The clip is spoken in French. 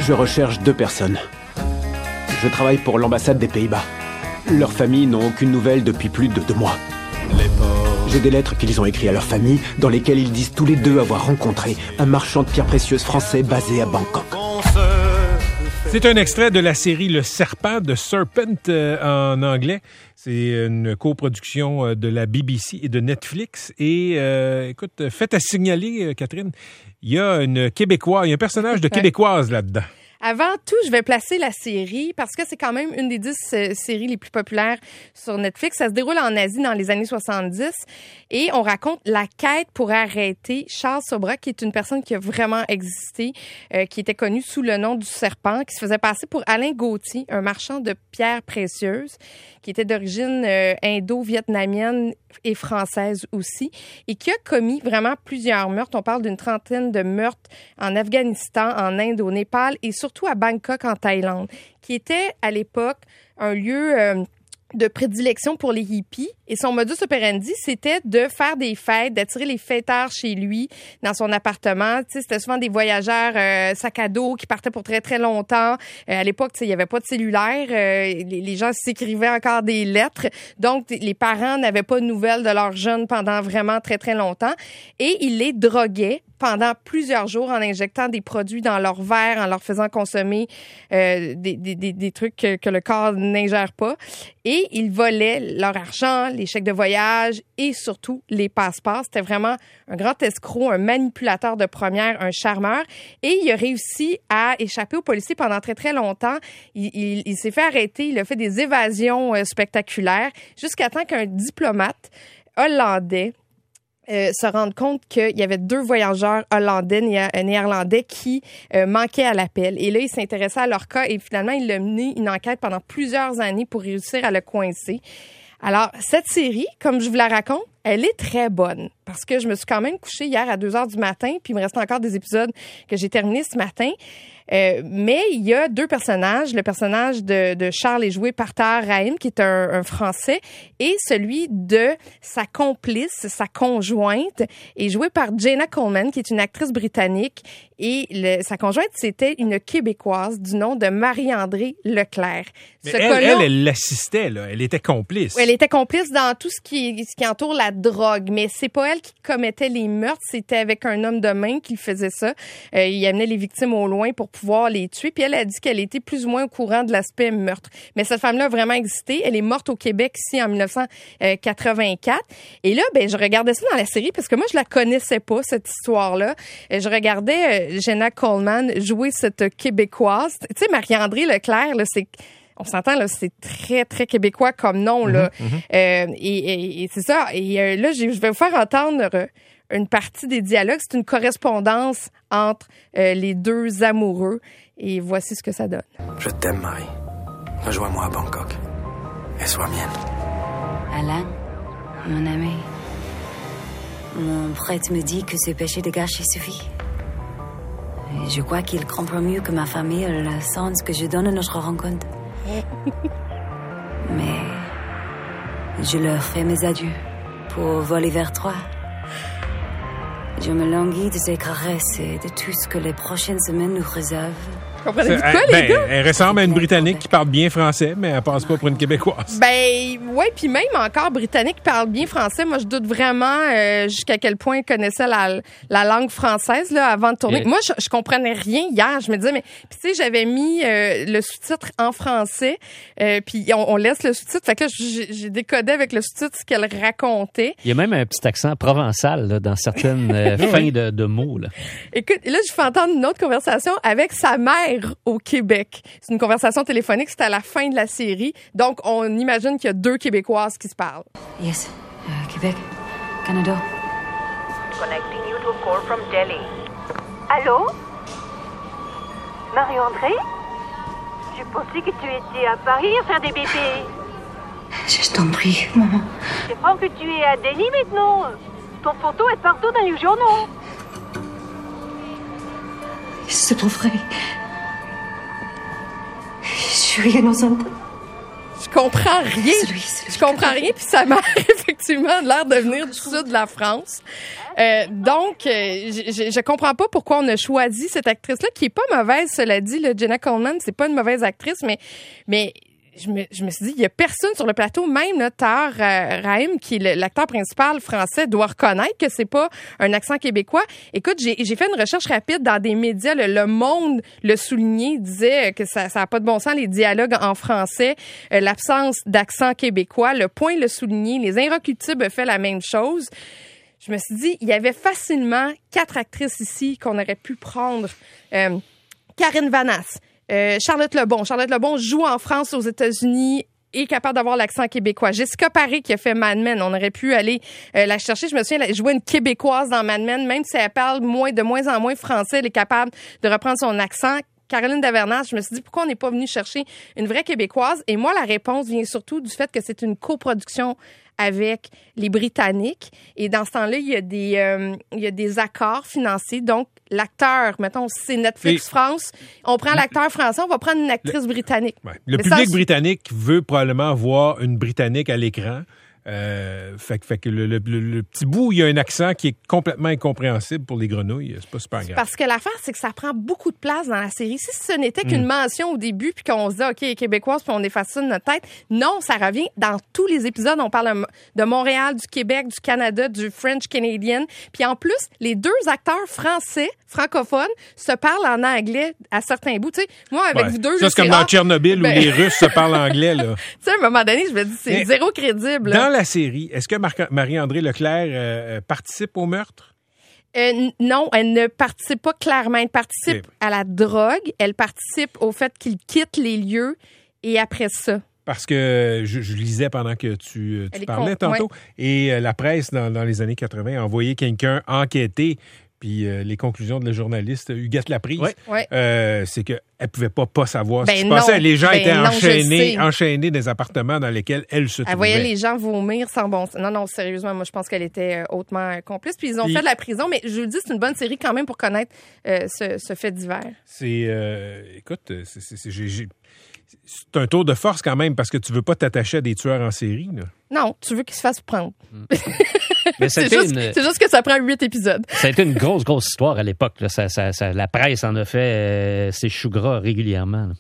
Je recherche 2 personnes. Je travaille pour l'ambassade des Pays-Bas. Leurs familles n'ont aucune nouvelle depuis plus de 2 mois. J'ai des lettres qu'ils ont écrites à leur famille, dans lesquelles ils disent tous les 2 avoir rencontré un marchand de pierres précieuses français basé à Bangkok. C'est un extrait de la série Le Serpent de Serpent en anglais. C'est une coproduction de la BBC et de Netflix. Et écoute, fait à signaler, Catherine, il y a un personnage de Québécoise là-dedans. Avant tout, je vais placer la série parce que c'est quand même une des 10 séries les plus populaires sur Netflix. Ça se déroule en Asie dans les années 70 et on raconte la quête pour arrêter Charles Sobhraq, qui est une personne qui a vraiment existé, qui était connu sous le nom du Serpent, qui se faisait passer pour Alain Gauthier, un marchand de pierres précieuses, qui était d'origine indo-vietnamienne et française aussi, et qui a commis vraiment plusieurs meurtres. On parle d'une 30aine de meurtres en Afghanistan, en Inde, au Népal et surtout à Bangkok, en Thaïlande, qui était à l'époque un lieu de prédilection pour les hippies. Et son modus operandi, c'était de faire des fêtes, d'attirer les fêteurs chez lui, dans son appartement. Tu sais, c'était souvent des voyageurs sac à dos qui partaient pour très, très longtemps. À l'époque, tu sais, il n'y avait pas de cellulaire. Les gens s'écrivaient encore des lettres. Donc, les parents n'avaient pas de nouvelles de leurs jeunes pendant vraiment très, très longtemps. Et il les droguait pendant plusieurs jours en injectant des produits dans leur verre, en leur faisant consommer des trucs que le corps n'ingère pas. Et ils volaient leur argent, les chèques de voyage et surtout les passeports. C'était vraiment un grand escroc, un manipulateur de première, un charmeur. Et il a réussi à échapper aux policiers pendant très, très longtemps. Il s'est fait arrêter, il a fait des évasions spectaculaires jusqu'à temps qu'un diplomate hollandais se rendre compte qu'il y avait 2 voyageurs hollandais, néerlandais qui manquaient à l'appel. Et là, il s'intéressait à leur cas et finalement, il a mené une enquête pendant plusieurs années pour réussir à le coincer. Alors, cette série, comme je vous la raconte, elle est très bonne parce que je me suis quand même couchée hier à 2h du matin puis il me reste encore des épisodes que j'ai terminés ce matin. Mais il y a 2 personnages. Le personnage de Charles est joué par Tahar Rahim, qui est un Français, et celui de sa complice, sa conjointe, est joué par Jenna Coleman, qui est une actrice britannique. Et sa conjointe, c'était une Québécoise du nom de Marie-André Leclerc. Mais elle l'assistait, là. Elle était complice. Elle était complice dans tout ce qui entoure la drogue. Mais c'est pas elle qui commettait les meurtres. C'était avec un homme de main qui faisait ça. Il amenait les victimes au loin pour pouvoir les tuer. Puis elle a dit qu'elle était plus ou moins au courant de l'aspect meurtre. Mais cette femme-là a vraiment existé. Elle est morte au Québec ici en 1984. Et là, je regardais ça dans la série parce que moi, je la connaissais pas, cette histoire-là. Je regardais Jenna Coleman jouer cette Québécoise. Tu sais, Marie-André Leclerc, là, on s'entend, là, c'est très, très québécois comme nom, là. Et c'est ça. Et là, je vais vous faire entendre une partie des dialogues. C'est une correspondance entre les 2 amoureux. Et voici ce que ça donne. Je t'aime, Marie. Rejoins-moi à Bangkok. Et sois mienne. Alain, mon ami, mon prêtre me dit que ce péché de gâcher suffit. Et je crois qu'il comprend mieux que ma famille le sens que je donne à notre rencontre. Mais je leur fais mes adieux pour voler vers toi. Je me languis de ces caresses et de tout ce que les prochaines semaines nous réservent. Comprenez-vous quoi, les gars? Elle ressemble à une Britannique qui parle bien français, mais elle passe pas pour une Québécoise. Ouais, puis même encore Britannique qui parle bien français. Moi, je doute vraiment jusqu'à quel point elle connaissait la langue française là avant de tourner. Moi, je comprenais rien hier. Je me disais, mais puis tu sais, j'avais mis le sous-titre en français, puis on laisse le sous-titre. Fait que là, j'ai décodé avec le sous-titre ce qu'elle racontait. Il y a même un petit accent provençal là, dans certaines fins de mots. Là. Écoute, là, je fais entendre une autre conversation avec sa mère au Québec. C'est une conversation téléphonique, c'est à la fin de la série. Donc, on imagine qu'il y a 2 Québécoises qui se parlent. Yes, Québec, Canada. Connecting you to a call from Delhi. Allô? Marie-André? Je pensais que tu étais à Paris à faire des bébés. Je t'en prie, maman. Je crois que tu es à Delhi maintenant. Ton photo est partout dans les journaux. C'est ton frère. Je suis innocente. Je comprends rien. Je comprends rien. Puis sa mère, effectivement, a l'air de venir du sud de la France. Donc, je comprends pas pourquoi on a choisi cette actrice-là, qui est pas mauvaise, cela dit. Là, Jenna Coleman, c'est pas une mauvaise actrice, mais je me suis dit, il y a personne sur le plateau, même là, Tahar Rahim, qui est l'acteur principal français, doit reconnaître que c'est pas un accent québécois. Écoute, j'ai fait une recherche rapide dans des médias. Le Monde le soulignait, disait que ça a pas de bon sens, les dialogues en français, l'absence d'accent québécois. Le Point le soulignait. Les Inrecuptibles a fait la même chose. Je me suis dit, il y avait facilement 4 actrices ici qu'on aurait pu prendre. Karine Vanasse, Charlotte Lebon. Charlotte Lebon joue en France, aux États-Unis, est capable d'avoir l'accent québécois. Jessica Paré, qui a fait Mad Men, on aurait pu aller la chercher. Je me souviens, elle jouait une Québécoise dans Mad Men, même si elle parle de moins en moins français, elle est capable de reprendre son accent. Caroline Davernas, je me suis dit, pourquoi on n'est pas venu chercher une vraie Québécoise? Et moi, la réponse vient surtout du fait que c'est une coproduction avec les Britanniques. Et dans ce temps-là, il y a des accords financiers. Donc, l'acteur, mettons, c'est Netflix France, on prend l'acteur français, on va prendre une actrice britannique. Ouais. Le public britannique veut probablement voir une Britannique à l'écran. Fait que le petit bout, il y a un accent qui est complètement incompréhensible pour les grenouilles. C'est pas super grave. Parce que l'affaire, c'est que ça prend beaucoup de place dans la série. Si ce n'était qu'une mention au début, puis qu'on se dit, OK, québécoise, puis on efface ça de notre tête, non, ça revient dans tous les épisodes. On parle de Montréal, du Québec, du Canada, du French Canadian. Puis en plus, les 2 acteurs français, francophones, se parlent en anglais à certains bouts. Tu sais, moi, avec vous deux... Ça, c'est comme dans Tchernobyl où les Russes se parlent anglais, là. Tu sais, à un moment donné, je me dis, c'est zéro crédible. Dans la série, est-ce que Marie-André Leclerc participe au meurtre? Non, elle ne participe pas clairement. Elle participe à la drogue. Elle participe au fait qu'il quitte les lieux. Et après ça... Parce que je lisais pendant que tu parlais tantôt. Et la presse, dans les années 80, a envoyé quelqu'un enquêter. Puis les conclusions de la journaliste Huguette Laprise, c'est qu'elle ne pouvait pas savoir ce qui se passait. Les gens étaient enchaînés dans des appartements dans lesquels elle se trouvait. Elle voyait les gens vomir sans bon sens. Non, sérieusement, moi, je pense qu'elle était hautement complice. Puis ils ont fait de la prison, mais je vous le dis, c'est une bonne série quand même pour connaître ce fait divers. Écoute, c'est un tour de force quand même parce que tu veux pas t'attacher à des tueurs en série, là. Non, tu veux qu'ils se fassent prendre. Mais c'est juste que ça prend 8 épisodes. Ça a été une grosse histoire à l'époque. Là. La presse en a fait ses choux gras régulièrement. Là.